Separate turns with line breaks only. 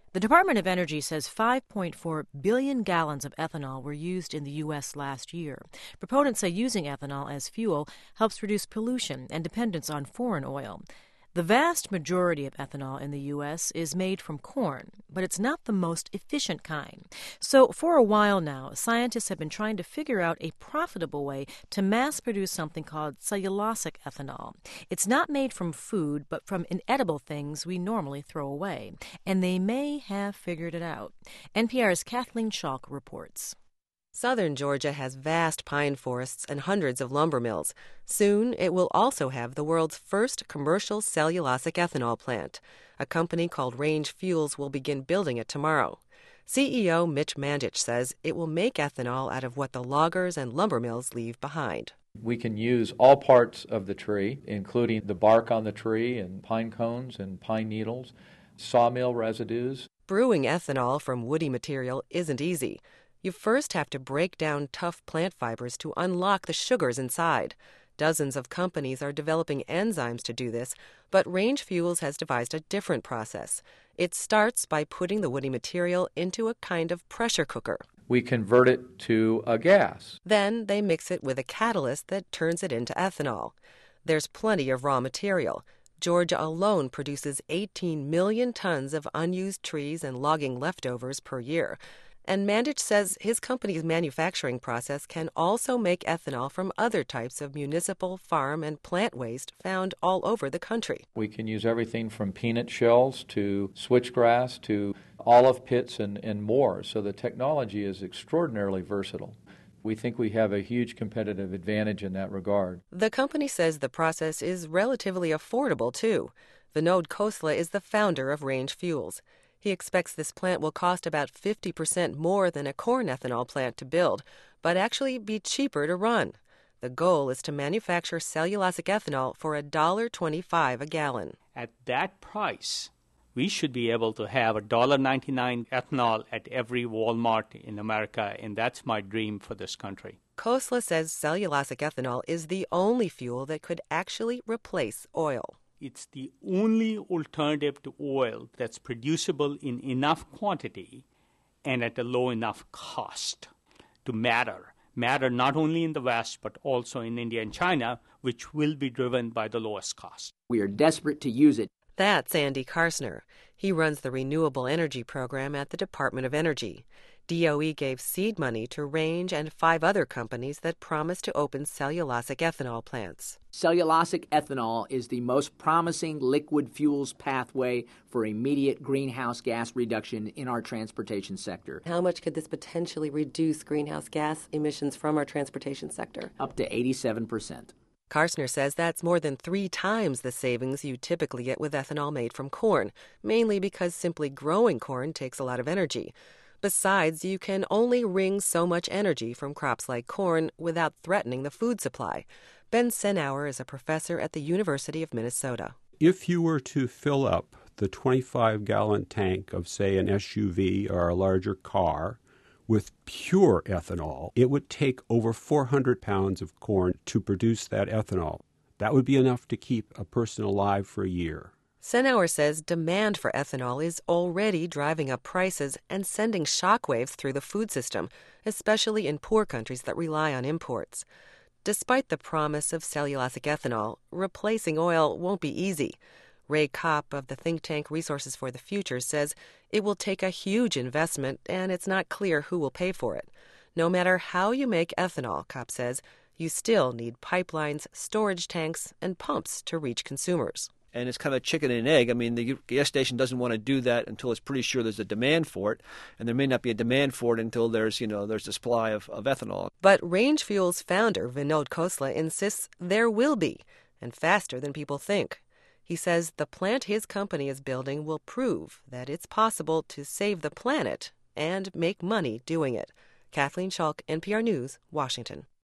The Department of Energy says 5.4 billion gallons of ethanol were used in the U.S. last year. Proponents say using ethanol as fuel helps reduce pollution and dependence on foreign oil. The vast majority of ethanol in the U.S. is made from corn, but it's not the most efficient kind. So for a while now, scientists have been trying to figure out a profitable way to mass produce something called cellulosic ethanol. It's not made from food, but from inedible things we normally throw away. And they may have figured it out. NPR's Kathleen Schalk reports.
Southern Georgia has vast pine forests and hundreds of lumber mills. Soon, it will also have the world's first commercial cellulosic ethanol plant. A company called Range Fuels will begin building it tomorrow. CEO Mitch Mandich says it will make ethanol out of what the loggers and lumber mills leave behind.
We can use all parts of the tree, including the bark on the tree and pine cones and pine needles, sawmill residues.
Brewing ethanol from woody material isn't easy. You first have to break down tough plant fibers to unlock the sugars inside. Dozens of companies are developing enzymes to do this, but Range Fuels has devised a different process. It starts by putting the woody material into a kind of pressure cooker.
We convert it to a gas.
Then they mix it with a catalyst that turns it into ethanol. There's plenty of raw material. Georgia alone produces 18 million tons of unused trees and logging leftovers per year. And Mandich says his company's manufacturing process can also make ethanol from other types of municipal, farm, and plant waste found all over the country.
We can use everything from peanut shells to switchgrass to olive pits and more. So the technology is extraordinarily versatile. We think we have a huge competitive advantage in that regard.
The company says the process is relatively affordable, too. Vinod Khosla is the founder of Range Fuels. He expects this plant will cost about 50% more than a corn ethanol plant to build, but actually be cheaper to run. The goal is to manufacture cellulosic ethanol for $1.25 a gallon.
At that price, we should be able to have $1.99 ethanol at every Walmart in America, and that's my dream for this country.
Khosla says cellulosic ethanol is the only fuel that could actually replace oil.
It's the only alternative to oil that's producible in enough quantity and at a low enough cost to matter. Matter not only in the West, but also in India and China, which will be driven by the lowest cost.
We are desperate to use it.
That's Andy Karsner. He runs the Renewable Energy Program at the Department of Energy. DOE gave seed money to Range and 5 other companies that promised to open cellulosic ethanol plants.
Cellulosic ethanol is the most promising liquid fuels pathway for immediate greenhouse gas reduction in our transportation sector.
How much could this potentially reduce greenhouse gas emissions from our transportation sector?
Up to 87%.
Karsner says that's more than 3 times the savings you typically get with ethanol made from corn, mainly because simply growing corn takes a lot of energy. Besides, you can only wring so much energy from crops like corn without threatening the food supply. Ben Senauer is a professor at the University of Minnesota.
If you were to fill up the 25-gallon tank of, say, an SUV or a larger car with pure ethanol, it would take over 400 pounds of corn to produce that ethanol. That would be enough to keep a person alive for a year.
Senauer says demand for ethanol is already driving up prices and sending shockwaves through the food system, especially in poor countries that rely on imports. Despite the promise of cellulosic ethanol, replacing oil won't be easy. Ray Kopp of the think tank Resources for the Future says it will take a huge investment and it's not clear who will pay for it. No matter how you make ethanol, Kopp says, you still need pipelines, storage tanks, and pumps to reach consumers.
And it's kind of a chicken and egg. I mean, the gas station doesn't want to do that until it's pretty sure there's a demand for it. And there may not be a demand for it until there's a supply of ethanol.
But Range Fuels founder Vinod Khosla insists there will be, and faster than people think. He says the plant his company is building will prove that it's possible to save the planet and make money doing it. Kathleen Schalk, NPR News, Washington.